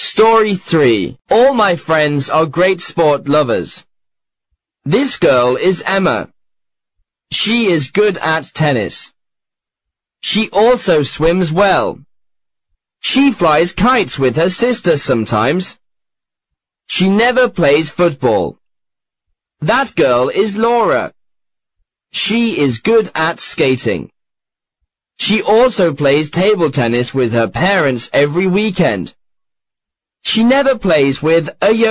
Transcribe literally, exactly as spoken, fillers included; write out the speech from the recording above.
Story three. All my friends are great sport lovers. This girl is Emma. She is good at tennis. She also swims well. She flies kites with her sister sometimes. She never plays football. That girl is Laura. She is good at skating. She also plays table tennis with her parents every weekend. She never plays with a yo